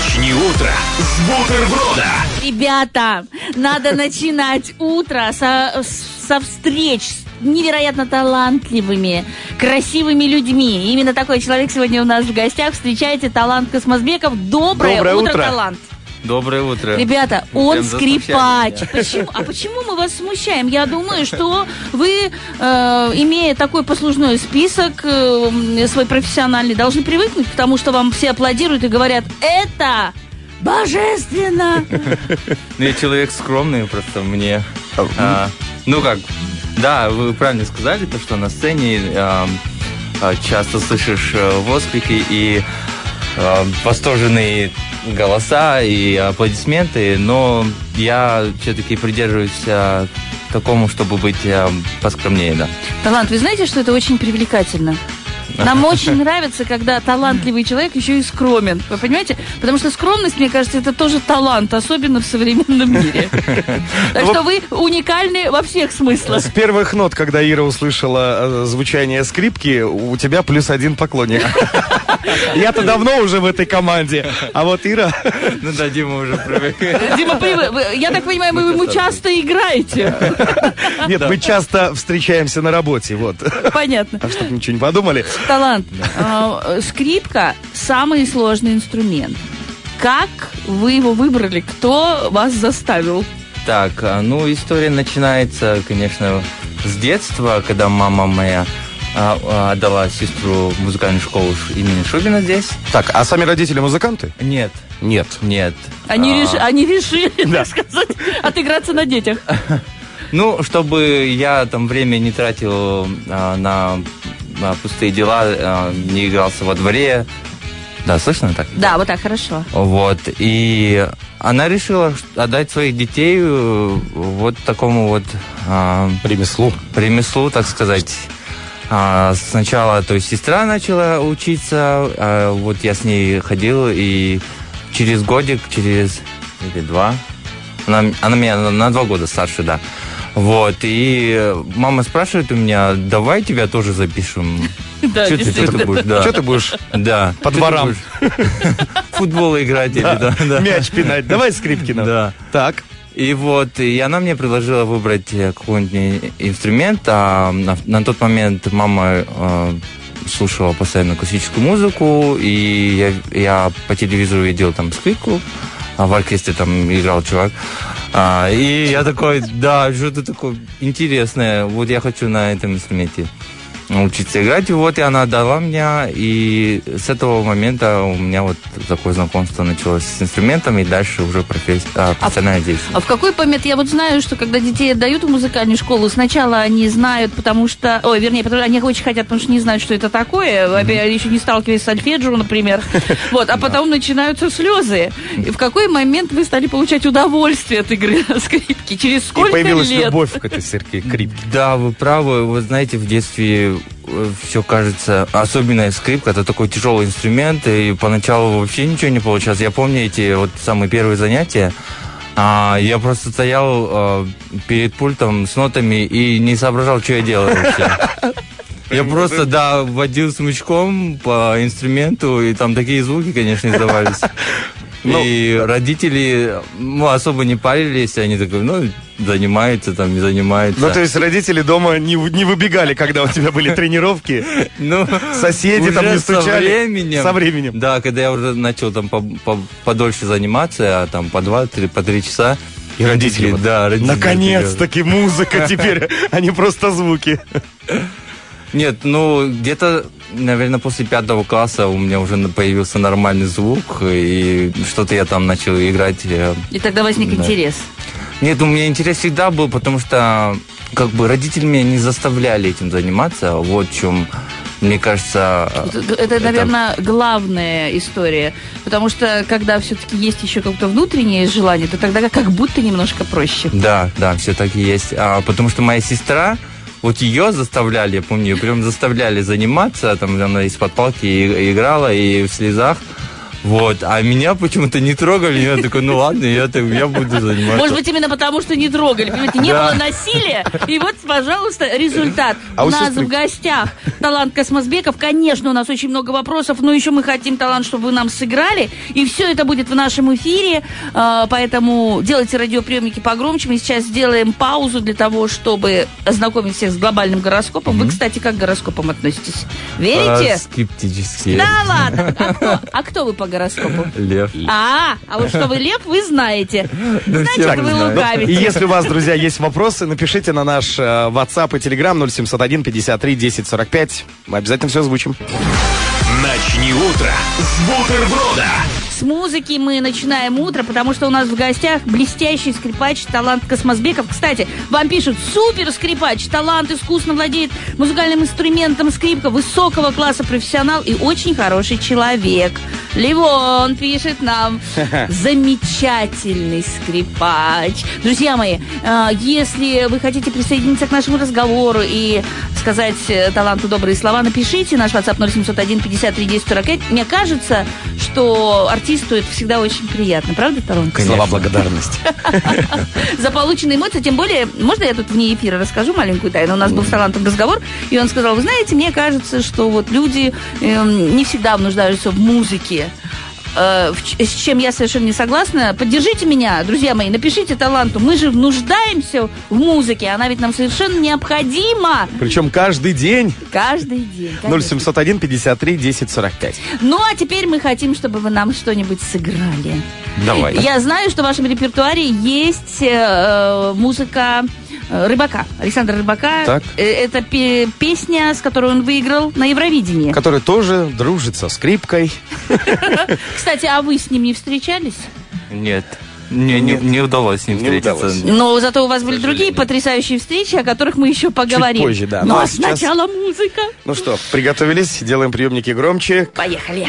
Начни утро с бутерброда. Ребята, надо начинать утро со встреч с невероятно талантливыми, красивыми людьми. Именно такой человек сегодня у нас в гостях. Встречайте, Талант Космозбеков. Доброе утро, Талант. Доброе утро. Ребята, он Прям скрипач. Почему мы вас смущаем? Я думаю, что вы, имея такой послужной список свой профессиональный, должны привыкнуть к тому, что вам все аплодируют и говорят: это божественно! Ну, я человек скромный, просто мне... Да, вы правильно сказали, то, что на сцене часто слышишь восклики и восторженные голоса и аплодисменты, но я все-таки придерживаюсь такому, чтобы быть поскромнее, да. Талант, вы знаете, что это очень привлекательно? Нам очень нравится, когда талантливый человек еще и скромен. Вы понимаете? Потому что скромность, мне кажется, это тоже талант, особенно в современном мире. Так что вы уникальны во всех смыслах. С первых нот, когда Ира услышала звучание скрипки, у тебя +1 поклонник. Я-то давно уже в этой команде, а вот Ира... Ну да, Дима уже привык. Дима привык. Я так понимаю, вы ему часто играете. Нет, мы часто встречаемся на работе, вот. Понятно. А чтобы ничего не подумали. Талант. Скрипка – самый сложный инструмент. Как вы его выбрали? Кто вас заставил? Так, история начинается, конечно, с детства, когда мама моя отдала сестру в музыкальную школу имени Шубина здесь. Так, а сами родители музыканты? Нет. Они решили, так сказать, отыграться на детях. Ну, чтобы я там время не тратил на пустые дела, не игрался во дворе. Да, слышно так? Да, вот так, хорошо. Вот, и она решила отдать своих детей вот такому вот... Ремеслу, так сказать. Сначала, то есть, сестра начала учиться, вот я с ней ходил, и через годик, или 2, она меня на 2 года старше, да. Вот, и мама спрашивает у меня: давай тебя тоже запишем. Да, что ты будешь? Да. Что ты будешь? Да. По дворам. Футбол играть или да. Мяч пинать. Давай скрипки нам. Да. Так. И вот, и она мне предложила выбрать какой-нибудь инструмент, а на тот момент мама слушала постоянно классическую музыку, и я по телевизору видел там скрипку, а в оркестре там играл чувак. И я такой: да, что-то такое интересное, вот я хочу на этом инструменте учиться играть. И вот, и она отдала меня, и с этого момента у меня вот такое знакомство началось с инструментом, и дальше уже профессиональная деятельность. А в какой момент, я вот знаю, что когда детей отдают в музыкальную школу, сначала они знают, потому что они очень хотят, потому что не знают, что это такое, еще не сталкиваясь с сольфеджио, например, вот, а потом начинаются слезы. И в какой момент вы стали получать удовольствие от игры на скрипке? Через сколько лет? И появилась любовь к этой скрипке. Да, вы правы, вы знаете, в детстве все кажется, особенно скрипка, это такой тяжелый инструмент, и поначалу вообще ничего не получалось. Я помню эти вот самые первые занятия, я просто стоял перед пультом с нотами и не соображал, что я делаю вообще. Я просто, водил смычком по инструменту, и там такие звуки, конечно, издавались. И родители особо не парились, они такие, занимаются там, не занимаются. То есть родители дома не выбегали, когда у тебя были тренировки? Соседи там не стучали? Со временем. Да, когда я уже начал там подольше заниматься, там по 2, по 3 часа. И родители, родители. Наконец-таки музыка теперь, а не просто звуки. Нет, где-то, наверное, после 5 класса у меня уже появился нормальный звук, и что-то я там начал играть. И тогда возник интерес? Нет, у меня интерес всегда был, потому что родители меня не заставляли этим заниматься, вот в чем, мне кажется... Это, наверное, главная история, потому что когда все-таки есть еще какое-то внутреннее желание, то тогда как будто немножко проще. Да, все так и есть, потому что моя сестра... Вот ее заставляли, я помню, ее прям заставляли заниматься, там она из-под палки играла, и в слезах. Вот, а меня почему-то не трогали, я такой, ну ладно, я буду заниматься. Может быть, именно потому, что не трогали, понимаете, не было насилия, и вот, пожалуйста, результат. У нас в гостях талант Космосбеков. Конечно, у нас очень много вопросов, но еще мы хотим талант, чтобы вы нам сыграли, и все это будет в нашем эфире, поэтому делайте радиоприемники погромче. Мы сейчас сделаем паузу для того, чтобы ознакомить всех с глобальным гороскопом. Вы, кстати, как к гороскопам относитесь? Верите? Скептически. Да ладно. А кто вы по гороскопу? Лев. А вот что вы лев, вы знаете. Значит, вы лукавите. И если у вас, друзья, есть вопросы, напишите на наш WhatsApp и Telegram 0701 53 10 45. Мы обязательно все озвучим. Начни утро с бутерброда. С музыки мы начинаем утро, потому что у нас в гостях блестящий скрипач, талант Космосбеков. Кстати, вам пишут: супер скрипач, талант, искусно владеет музыкальным инструментом, скрипка, высокого класса профессионал и очень хороший человек. Ливон пишет нам: замечательный скрипач. Друзья мои, если вы хотите присоединиться к нашему разговору и сказать таланту добрые слова, напишите. Наш WhatsApp 0701 53 10 45. Мне кажется, что артисту это всегда очень приятно. Правда, талант? Слова благодарности. За полученные эмоции. Тем более, можно я тут вне эфира расскажу маленькую тайну? У нас был с талантом разговор, и он сказал: вы знаете, мне кажется, что вот люди не всегда нуждаются в музыке. С чем я совершенно не согласна. Поддержите меня, друзья мои, напишите таланту. Мы же нуждаемся в музыке, она ведь нам совершенно необходима. Причем каждый день. Каждый день. 0701 53 10 45. Ну, а теперь мы хотим, чтобы вы нам что-нибудь сыграли. Давай. Я знаю, что в вашем репертуаре есть музыка Рыбака, Александра Рыбака. Так. Это песня, с которой он выиграл на Евровидении. Который тоже дружит со скрипкой. Кстати, а вы с ним не встречались? Нет. Не удалось с ним встретиться. Но зато у вас были другие потрясающие встречи, о которых мы еще поговорим. Чуть позже, да. Ну а сначала музыка. Ну что, приготовились? Делаем приемники громче. Поехали.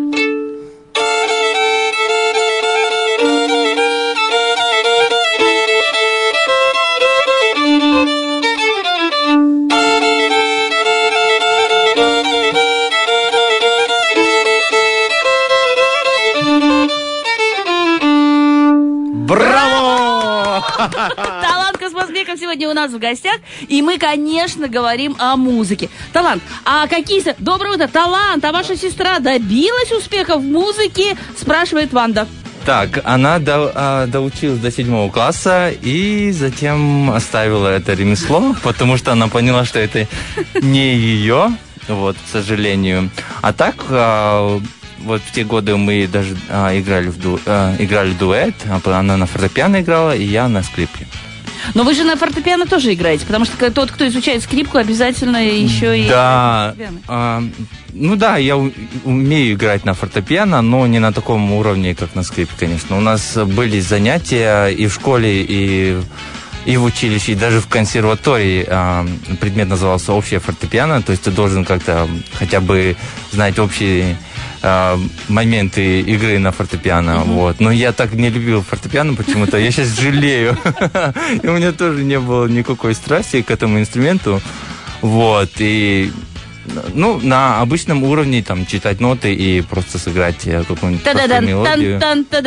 Талант Космосбеков сегодня у нас в гостях, и мы, конечно, говорим о музыке. Талант, а какие... Доброе утро, Талант, а ваша сестра добилась успеха в музыке? Спрашивает Ванда. Так, она доучилась до 7 класса и затем оставила это ремесло, потому что она поняла, что это не ее, вот, к сожалению. А так... Вот в те годы мы даже играли дуэт. Она на фортепиано играла, и я на скрипке. Но вы же на фортепиано тоже играете, потому что тот, кто изучает скрипку, обязательно еще и... Да, ну да, я умею играть на фортепиано, но не на таком уровне, как на скрипке, конечно. У нас были занятия и в школе, и в училище, и даже в консерватории. Предмет назывался «Общее фортепиано», то есть ты должен как-то хотя бы знать общие моменты игры на фортепиано, вот. Но я так не любил фортепиано почему-то, я сейчас жалею. И у меня тоже не было никакой страсти к этому инструменту, вот. И, ну, на обычном уровне, там, читать ноты и просто сыграть какую-нибудь простую мелодию.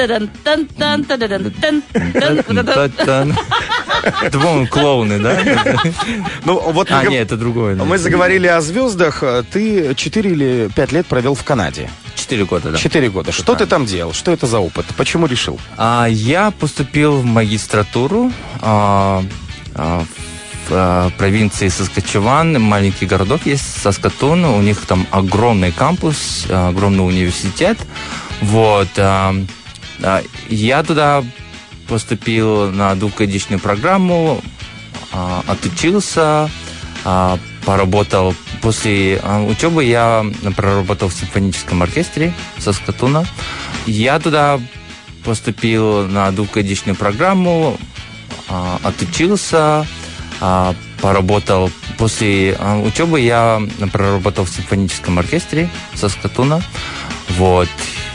Это, по-моему, клоуны, да? Ну, вот нет, это другое. Мы заговорили о звездах. Ты 4 или 5 лет провел в Канаде. 4 года, да. 4 года. Что ты там делал? Что это за опыт? Почему решил? Я поступил в магистратуру в провинции Саскачеван. Маленький городок есть, Саскатун. У них там огромный кампус, огромный университет. Вот. Я туда поступил на 2-годичную программу, отучился, поработал. После учебы я проработал в симфоническом оркестре Саскатуна. Я туда поступил на 2-годичную программу, отучился, поработал. После учебы я проработал в симфоническом оркестре Саскатуна. Вот.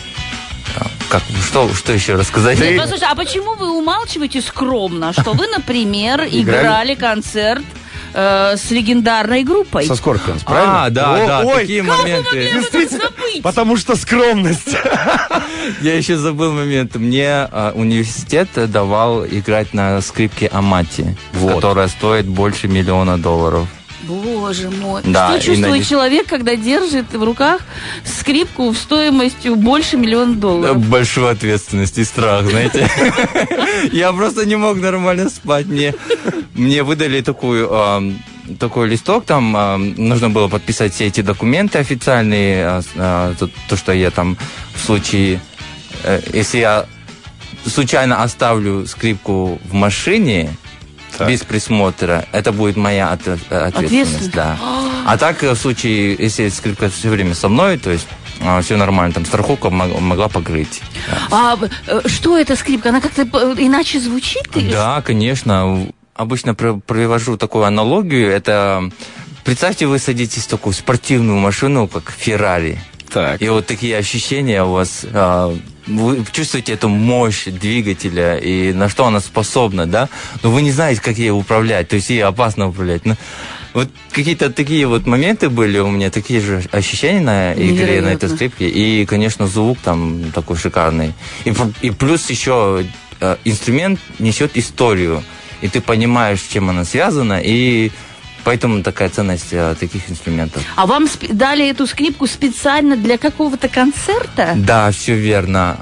Что еще рассказать? Нет, послушай, а почему вы умалчиваете скромно, что вы, например, играли концерт с легендарной группой. Со Скорпионс, правильно? Да, Ой, такие Как вы моменты. могли об этом Действительно, забыть? потому что скромность. Я еще забыл момент. Мне университет давал играть на скрипке Амати, Вот. которая стоит больше $1 миллиона. Боже мой. Да, Что и чувствует надеюсь- человек, когда держит в руках скрипку в стоимостью больше $1 миллиона? Большую ответственность и страх, знаете. Я просто не мог нормально спать. Мне выдали такой листок, там нужно было подписать все эти документы официальные, то, что я там в случае, если я случайно оставлю скрипку в машине, Так. без присмотра, это будет моя ответственность. Ответственность? Да. А так, в случае, если скрипка все время со мной, то есть все нормально, там страховка могла покрыть. А что эта скрипка? Она как-то иначе звучит? Да, конечно. Обычно привожу такую аналогию. Это, представьте, вы садитесь в такую спортивную машину, как Феррари. Так. И вот такие ощущения у вас, вы чувствуете эту мощь двигателя и на что она способна, да? Но вы не знаете, как ей управлять, то есть ей опасно управлять. Но вот какие-то такие вот моменты были у меня, такие же ощущения на игре Невероятно. на этой скрипке. И, конечно, звук там такой шикарный. И плюс еще инструмент несет историю, и ты понимаешь, с чем она связана, и поэтому такая ценность таких инструментов. А вам дали эту скрипку специально для какого-то концерта? Да, все верно.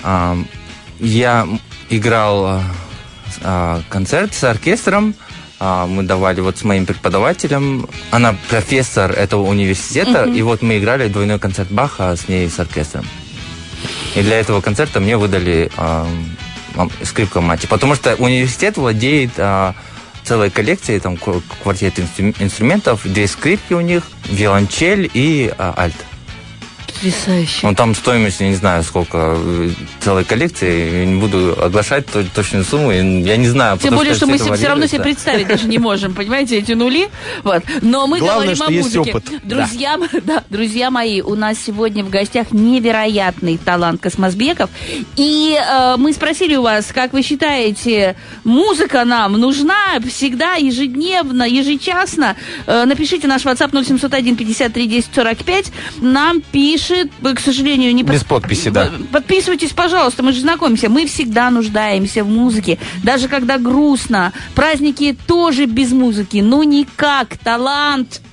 Я играл концерт с оркестром. Мы давали вот с моим преподавателем. Она профессор этого университета. И вот мы играли двойной концерт Баха с ней, с оркестром. И для этого концерта мне выдали скрипку Амати. Потому что университет владеет целой коллекцией, там квартет инструментов, 2 скрипки у них, виолончель и альт. Потрясающе. Ну, там стоимость, я не знаю, сколько целой коллекции, я не буду оглашать точную сумму, я не знаю. Тем более, что мы все это все равно себе варьируется. представить даже не можем, понимаете, эти нули. Вот. Но мы Главное, говорим что о есть музыке. опыт. Друзья мои, у нас сегодня в гостях невероятный талант Космосбеков. И мы спросили у вас, как вы считаете, музыка нам нужна всегда, ежедневно, ежечасно? Напишите наш WhatsApp 0701 53 10 45. Нам пишет, к сожалению, не Без подписи, да. Подписывайтесь, пожалуйста, мы же знакомимся. Мы всегда нуждаемся в музыке, даже когда грустно. Праздники тоже без музыки. Ну никак, талант.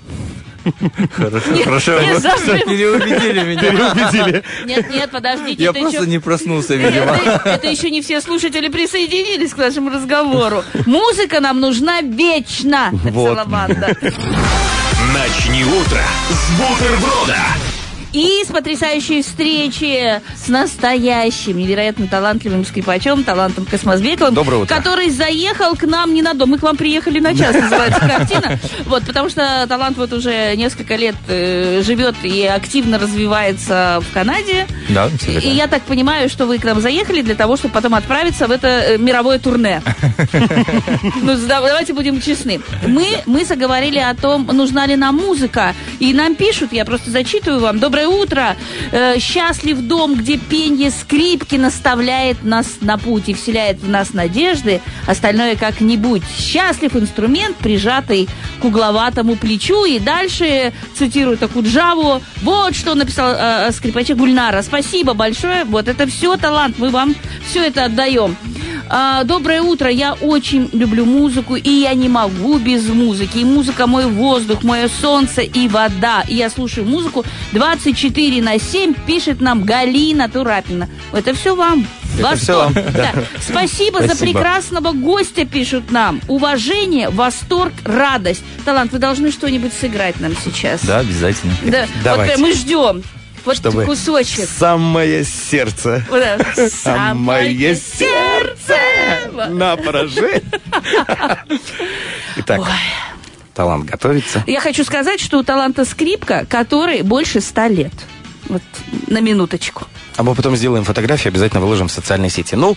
Хорошо, не вы забыл. переубедили меня. Переубедили. Нет, подождите. Я это просто еще- не проснулся, видимо. Это еще не все слушатели присоединились к нашему разговору. Музыка нам нужна вечно. Вот. Саламанда. Начни утро с бутерброда. И с потрясающей встречи с настоящим, невероятно талантливым скрипачом, талантом Космосбековым, Доброе утро. который заехал к нам не на дом. Мы к вам приехали на час, называется картина. Вот, потому что талант вот уже несколько лет живет и активно развивается в Канаде. Да, все И верно. я так понимаю, что вы к нам заехали для того, чтобы потом отправиться в это мировое турне. Ну, давайте будем честны. Мы заговорили о том, нужна ли нам музыка. И нам пишут, я просто зачитываю вам. Доброе утро. Счастлив дом, где пенье скрипки наставляет нас на путь и вселяет в нас надежды. Остальное как-нибудь. Счастлив инструмент, прижатый к угловатому плечу. И дальше цитирую такую Джаву. Вот что написал о скрипаче Гульнара. Спасибо большое. Вот это все талант. Мы вам все это отдаем. Доброе утро. Я очень люблю музыку, и я не могу без музыки. И музыка мой воздух, мое солнце и вода. И я слушаю музыку 24/7, пишет нам Галина Турапина. Это все вам. Восторг. всё вам, Да. Спасибо за Спасибо. прекрасного гостя, пишут нам. Уважение, восторг, радость. Талант, вы должны что-нибудь сыграть нам сейчас. Да, обязательно. Да. Давайте. Вот мы ждем. Вот Чтобы кусочек. самое сердце. Вот это. Самое сердце на поражение. Итак, талант готовится. Я хочу сказать, что у таланта скрипка, который больше 100 лет. Вот на минуточку. А мы потом сделаем фотографии, обязательно выложим в социальные сети. Ну,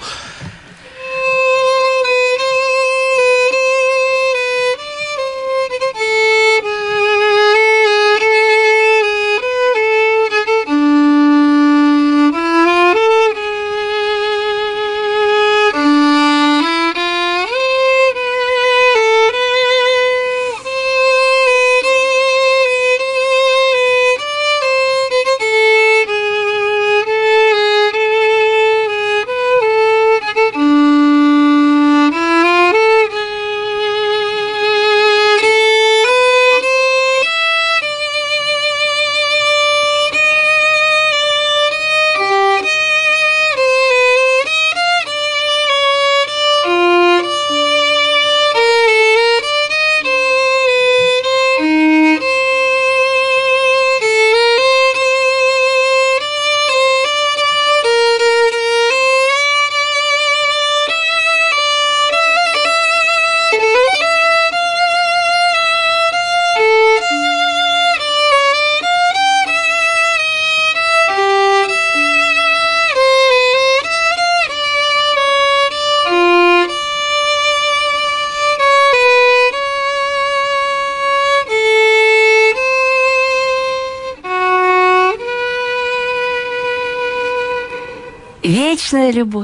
вечная любовь.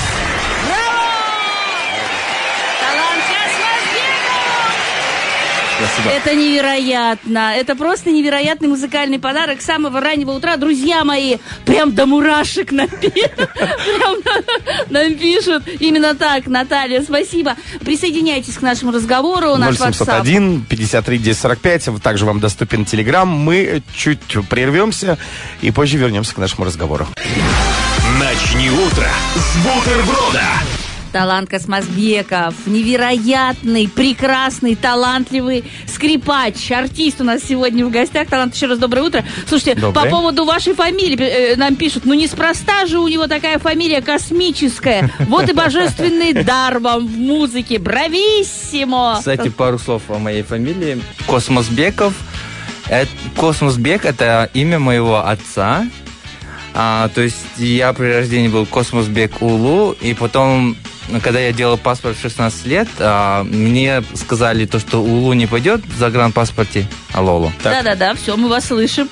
Спасибо. Это невероятно. Это просто невероятный музыкальный подарок с самого раннего утра. Друзья мои, прям до мурашек нам пишут. Именно так, Наталья, спасибо. Присоединяйтесь к нашему разговору. 0701 53 10 45. Также вам доступен Телеграм. Мы чуть прервемся и позже вернемся к нашему разговору. Начни утро с бутерброда. Талант Космосбеков, невероятный, прекрасный, талантливый скрипач, артист у нас сегодня в гостях. Талант, еще раз доброе утро. Слушайте, доброе. По поводу вашей фамилии нам пишут, ну неспроста же у него такая фамилия космическая. Вот и божественный дар вам в музыке. Брависсимо! Кстати, пару слов о моей фамилии. Космосбеков. Космосбек – это имя моего отца. То есть я при рождении был Космосбек Улу, и потом, когда я делал паспорт в 16 лет, мне сказали то, что Улу не пойдет в загранпаспорте. Алло. Да-да-да, все, мы вас слышим.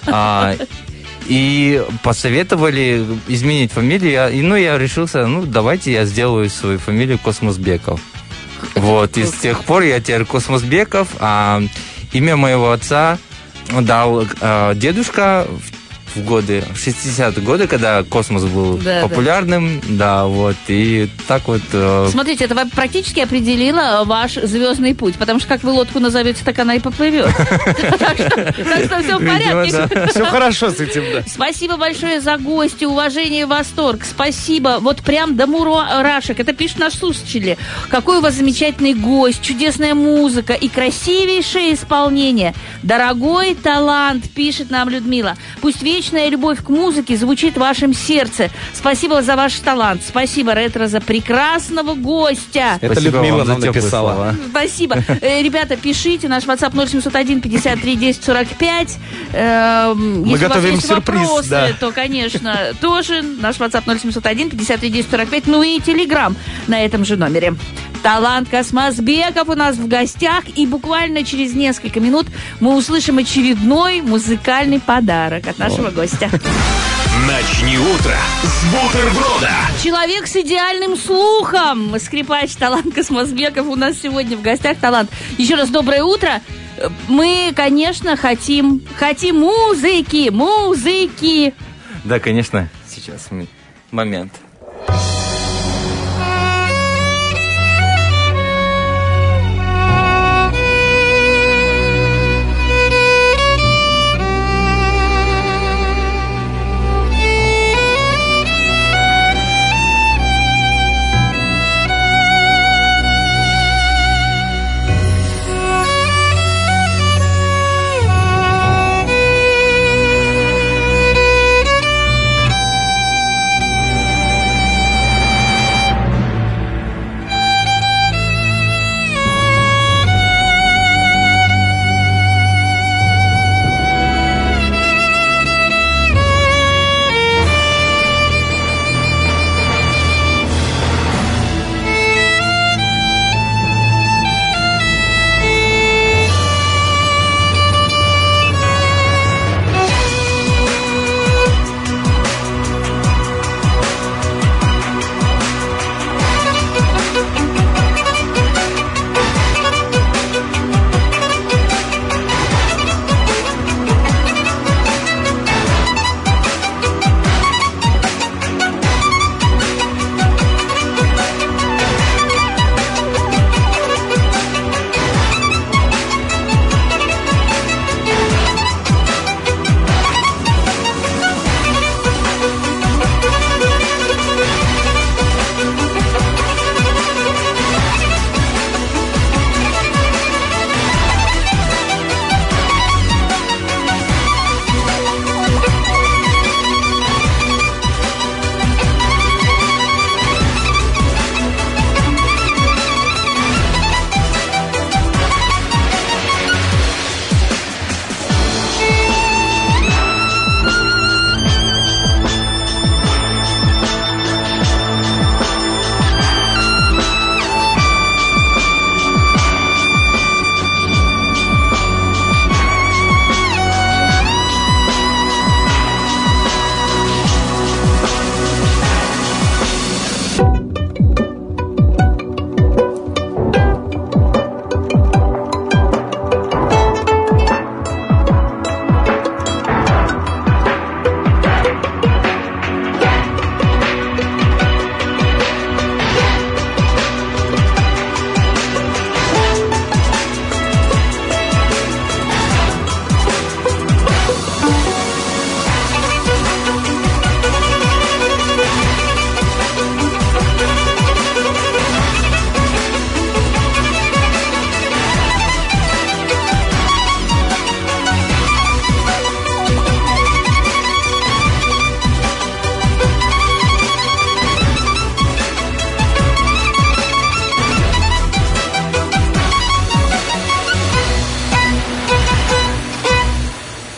И посоветовали изменить фамилию. Я решился, давайте я сделаю свою фамилию Космосбеков. Вот, и с тех пор я теперь Космосбеков. Имя моего отца дал дедушка в 60-е годы, когда космос был популярным, и так вот... Смотрите, это практически определило ваш звездный путь, потому что как вы лодку назовете, так она и поплывет. Так что все в порядке. Все хорошо с этим, да. Спасибо большое за гости, уважение и восторг. Спасибо. Вот прям до мурашек. Это пишут наши слушатели. Какой у вас замечательный гость, чудесная музыка и красивейшее исполнение. Дорогой талант, пишет нам Людмила. Пусть вечная любовь к музыке звучит в вашем сердце. Спасибо за ваш талант. Спасибо, Ретро, за прекрасного гостя. Это Людмила нам написала. Спасибо. Ребята, пишите. Наш WhatsApp 0701 53 10 45. Мы готовим сюрприз. Вопросы, то, конечно, тоже. Наш WhatsApp 0701 53 10 45. Ну и Telegram на этом же номере. Талант Космосбеков у нас в гостях. И буквально через несколько минут мы услышим очередной музыкальный подарок от нашего гостя. Начни утро с бутерброда. Человек с идеальным слухом. Скрипач Талант Космосбеков у нас сегодня в гостях. Талант, еще раз доброе утро. Мы, конечно, хотим музыки. Да, конечно. Сейчас момент.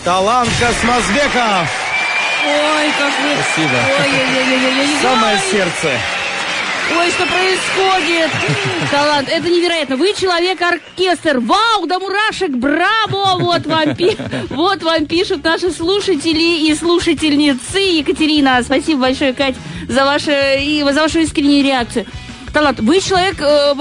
Талант Космозбеков. Ой, как вы... Спасибо. Ой-ой-ой-ой-ой. Самое сердце. Ой, что происходит? Талант, это невероятно. Вы человек-оркестр. Вау, до мурашек, браво! Вот вам пишут наши слушатели и слушательницы. Екатерина, спасибо большое, Кать, за вашу искреннюю реакцию. Талант, вы человек...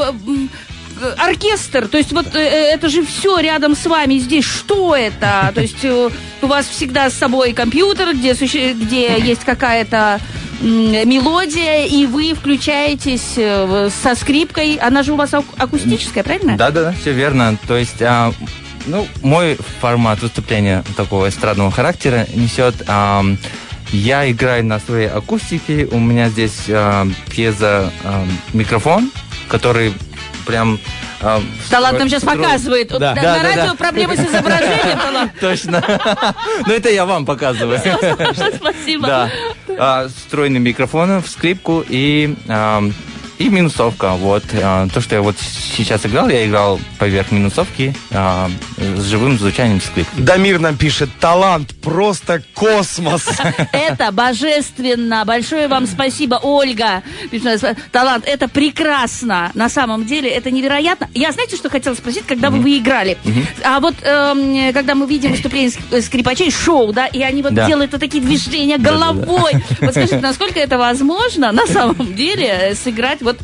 оркестр, то есть вот это же все рядом с вами здесь. Что это? То есть у вас всегда с собой компьютер, где есть какая-то мелодия, и вы включаетесь со скрипкой. Она же у вас акустическая, правильно? Да, все верно. То есть, мой формат выступления такого эстрадного характера несет... я играю на своей акустике. У меня здесь пьезо-микрофон, который прям... Талант нам сейчас показывает. Да. На радио проблемы с изображением, Талант. Точно. Но это я вам показываю. Спасибо. Да. Встроенный микрофон в скрипку и минусовка. Вот. То, что я вот сейчас играл, я играл поверх минусовки с живым звучанием скрипки. Дамир нам пишет: талант просто космос. Это божественно. Большое вам спасибо, Ольга. Талант, это прекрасно. На самом деле, это невероятно. Я, знаете, что хотела спросить, когда вы играли? А вот, когда мы видим выступление скрипачей, шоу, да, и они вот делают вот такие движения головой. Вот скажите, насколько это возможно, на самом деле, сыграть вот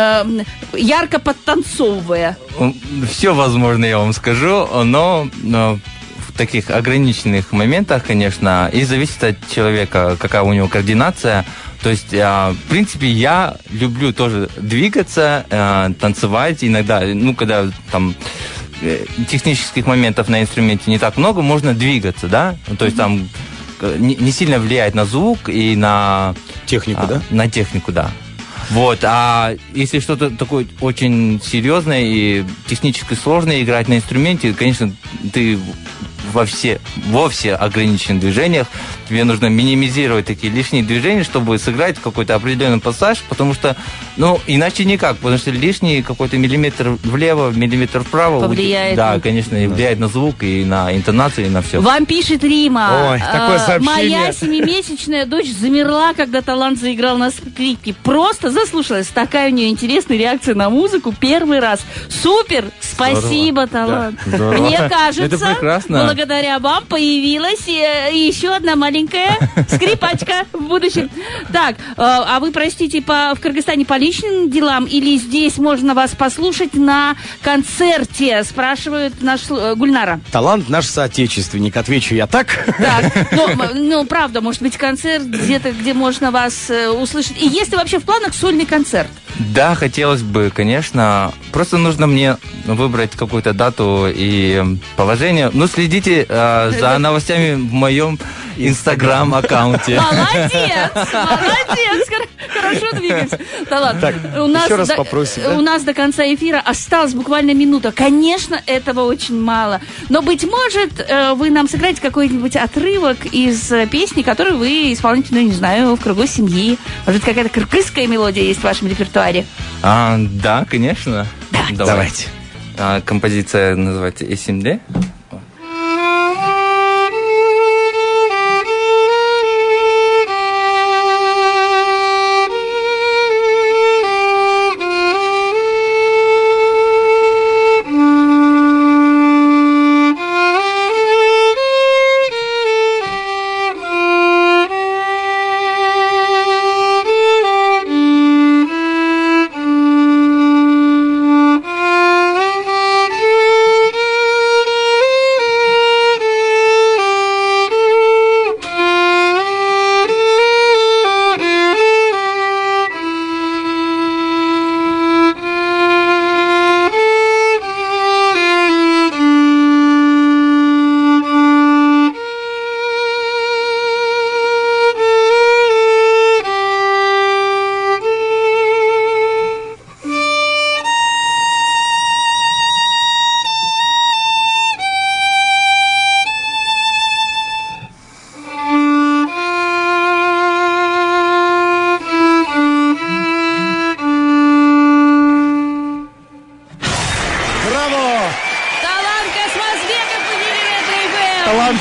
ярко подтанцовывая? Все возможно, я вам скажу, но в таких ограниченных моментах, конечно, и зависит от человека, какая у него координация. То есть, в принципе, я люблю тоже двигаться, танцевать иногда, когда там технических моментов на инструменте не так много, можно двигаться, да, то есть там не сильно влияет на звук и на технику, да? На технику, да. Вот, а если что-то такое очень серьезное и технически сложное играть на инструменте, конечно, ты во все ограниченных движениях, тебе нужно минимизировать такие лишние движения, чтобы сыграть какой-то определенный пассаж, потому что, иначе никак, потому что лишний какой-то миллиметр влево, миллиметр вправо. Повлияет. Да, конечно, и влияет на звук, и на интонацию, и на все. Вам пишет Рима. Ой, такое сообщение. Моя 7-месячная дочь замерла, когда Талант заиграл на скрипке. Просто заслушалась. Такая у нее интересная реакция на музыку. Первый раз. Супер! Спасибо, Талант. Да, мне кажется, это прекрасно. Благодаря вам появилась еще одна маленькая скрипачка в будущем. Так, а вы, простите, в Кыргызстане по личным делам или здесь можно вас послушать на концерте? Спрашивает наш Гульнара. Талант наш соотечественник, отвечу я так. Так, правда, может быть, концерт где-то, где можно вас услышать. И есть ли вообще в планах сольный концерт? Да, хотелось бы, конечно. Просто нужно мне выбрать какую-то дату и положение. Следите за новостями в моем Инстаграм-аккаунте. Молодец! Хорошо двигаемся. Да ладно. Так, еще раз попросим. У нас до конца эфира осталась буквально минута. Конечно, этого очень мало. Но, быть может, вы нам сыграете какой-нибудь отрывок из песни, которую вы исполняете, не знаю, в кругу семьи. Может, какая-то кыргызская мелодия есть в вашем репертуаре? Да, конечно. Давайте. Композиция называется «Эсимде».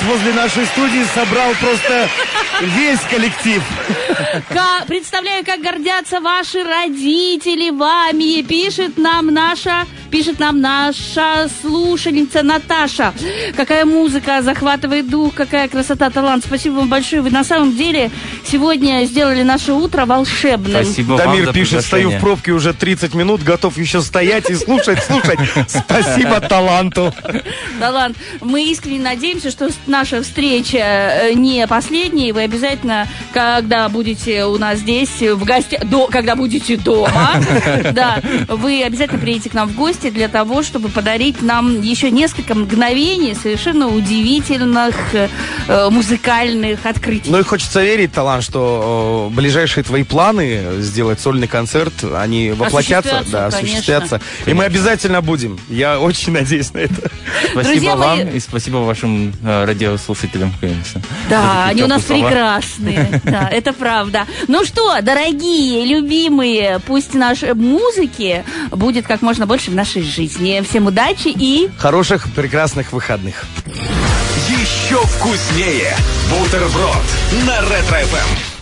возле нашей студии собрал просто весь коллектив. Представляю, как гордятся ваши родители вами. Пишет нам наша слушательница Наташа. Какая музыка захватывает дух, какая красота, талант. Спасибо вам большое. Вы на самом деле сегодня сделали наше утро волшебным. Спасибо Дамир вам за пишет, стою в пробке уже 30 минут, готов еще стоять и слушать. Спасибо таланту. Талант. Мы искренне надеемся, что наша встреча не последняя. Вы обязательно, когда будете у нас здесь в гостях, когда будете дома, да, вы обязательно приедете к нам в гости для того, чтобы подарить нам еще несколько мгновений совершенно удивительных музыкальных открытий. Ну и хочется верить, талант, что ближайшие твои планы сделать сольный концерт, они воплотятся, осуществятся. И мы обязательно будем. Я очень надеюсь на это. Спасибо вам и спасибо вашим радиослушателям, конечно. Да, они у нас прекрасные. Да, это правда. Ну что, дорогие, любимые, пусть нашей музыки будет как можно больше в нашей жизни. Всем удачи и... хороших, прекрасных выходных. Еще вкуснее. Бутерброд на Ретро-ФМ.